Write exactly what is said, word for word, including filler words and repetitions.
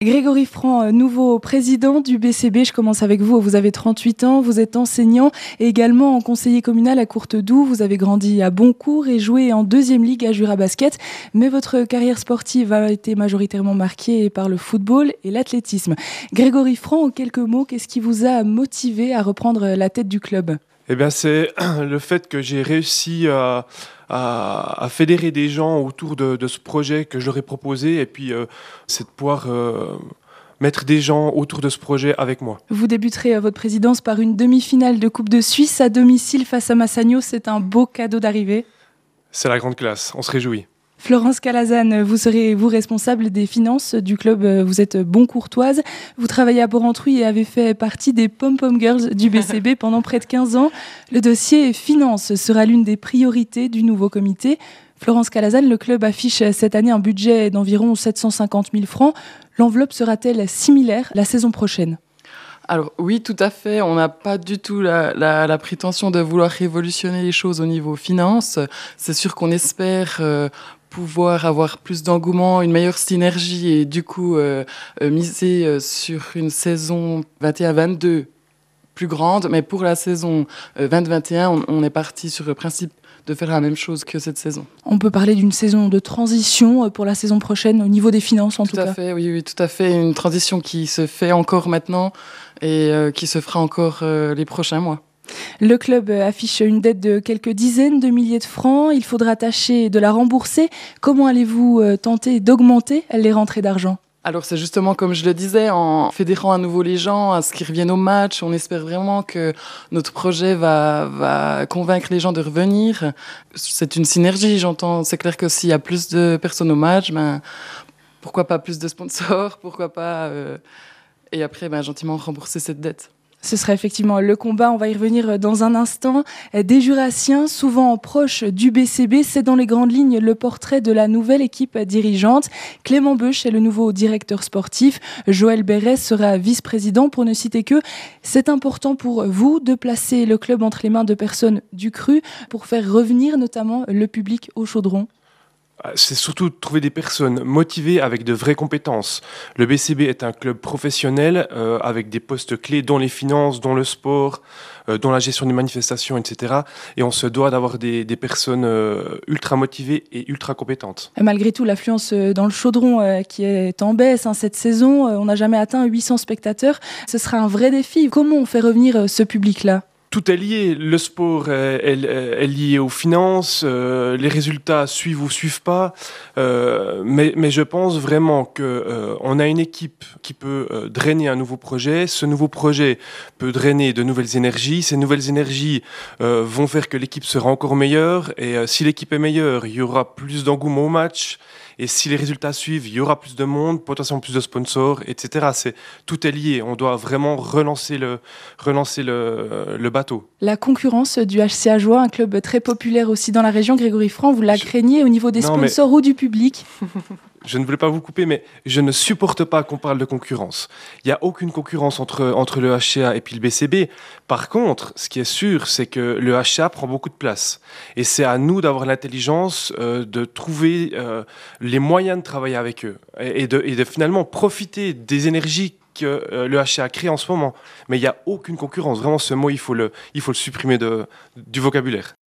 Grégory Franc, nouveau président du B C B, je commence avec vous. Vous avez trente-huit ans, vous êtes enseignant et également conseiller communal à Courtedoux. Vous avez grandi à Boncourt et joué en deuxième ligue à Jura Basket. Mais votre carrière sportive a été majoritairement marquée par le football et l'athlétisme. Grégory Franc, en quelques mots, qu'est-ce qui vous a motivé à reprendre la tête du club ? Eh bien, c'est le fait que j'ai réussi à, à, à fédérer des gens autour de, de ce projet que je leur ai proposé, et puis euh, c'est de pouvoir euh, mettre des gens autour de ce projet avec moi. Vous débuterez votre présidence par une demi-finale de Coupe de Suisse à domicile face à Massagno. C'est un beau cadeau d'arrivée. C'est la grande classe, on se réjouit. Florence Calazane, vous serez vous responsable des finances du club. Vous êtes boncourtoise. Vous travaillez à Porrentruy et avez fait partie des Pom-Pom Girls du B C B pendant près de quinze ans. Le dossier finances sera l'une des priorités du nouveau comité. Florence Calazane, le club affiche cette année un budget d'environ sept cent cinquante mille francs. L'enveloppe sera-t-elle similaire la saison prochaine ? Alors oui, tout à fait. On n'a pas du tout la, la, la prétention de vouloir révolutionner les choses au niveau finance. C'est sûr qu'on espère euh, pouvoir avoir plus d'engouement, une meilleure synergie et du coup euh, euh, miser euh, sur une saison vingt et un vingt-deux plus grande. Mais pour la saison euh, vingt vingt et un, on, on est parti sur le principe de faire la même chose que cette saison. On peut parler d'une saison de transition pour la saison prochaine, au niveau des finances en tout, tout cas. Tout à fait, oui, oui, tout à fait. Une transition qui se fait encore maintenant et euh, qui se fera encore euh, les prochains mois. Le club affiche une dette de quelques dizaines de milliers de francs. Il faudra tâcher de la rembourser. Comment allez-vous tenter d'augmenter les rentrées d'argent ? Alors c'est justement comme je le disais, en fédérant à nouveau les gens, à ce qu'ils reviennent au match, on espère vraiment que notre projet va, va convaincre les gens de revenir. C'est une synergie, j'entends. C'est clair que s'il y a plus de personnes au match, ben, pourquoi pas plus de sponsors, pourquoi pas... Euh, et après, ben, gentiment rembourser cette dette. Ce sera effectivement le combat, on va y revenir dans un instant. Des Jurassiens, souvent proches du B C B, c'est dans les grandes lignes le portrait de la nouvelle équipe dirigeante. Clément Beuch est le nouveau directeur sportif. Joël Bérez sera vice-président, pour ne citer que. C'est important pour vous de placer le club entre les mains de personnes du cru pour faire revenir notamment le public au chaudron. C'est surtout de trouver des personnes motivées avec de vraies compétences. Le B C B est un club professionnel euh, avec des postes clés dans les finances, dans le sport, euh, dans la gestion des manifestations, et cetera. Et on se doit d'avoir des, des personnes euh, ultra motivées et ultra compétentes. Malgré tout, l'affluence dans le chaudron euh, qui est en baisse hein, cette saison, euh, on n'a jamais atteint huit cents spectateurs. Ce sera un vrai défi. Comment on fait revenir euh, ce public-là ? Tout est lié. Le sport est, est, est lié aux finances, euh, les résultats suivent ou suivent pas. Euh, mais, mais je pense vraiment qu'on euh, a une équipe qui peut euh, drainer un nouveau projet. Ce nouveau projet peut drainer de nouvelles énergies. Ces nouvelles énergies euh, vont faire que l'équipe sera encore meilleure. Et euh, si l'équipe est meilleure, il y aura plus d'engouement au match. Et si les résultats suivent, il y aura plus de monde, potentiellement plus de sponsors, et cetera. C'est, tout est lié. On doit vraiment relancer le, relancer le, le bateau. La concurrence du H C Ajoie, un club très populaire aussi dans la région, Grégory Franc, vous la je... craignez au niveau des non, sponsors mais... ou du public ? Je ne voulais pas vous couper, mais je ne supporte pas qu'on parle de concurrence. Il n'y a aucune concurrence entre, entre le H C A et puis le B C B. Par contre, ce qui est sûr, c'est que le H C A prend beaucoup de place. Et c'est à nous d'avoir l'intelligence euh, de trouver euh, les moyens de travailler avec eux et, et, de, et de finalement profiter des énergies que euh, le H C A crée en ce moment. Mais il n'y a aucune concurrence. Vraiment, ce mot, il faut le, il faut le supprimer de, du vocabulaire.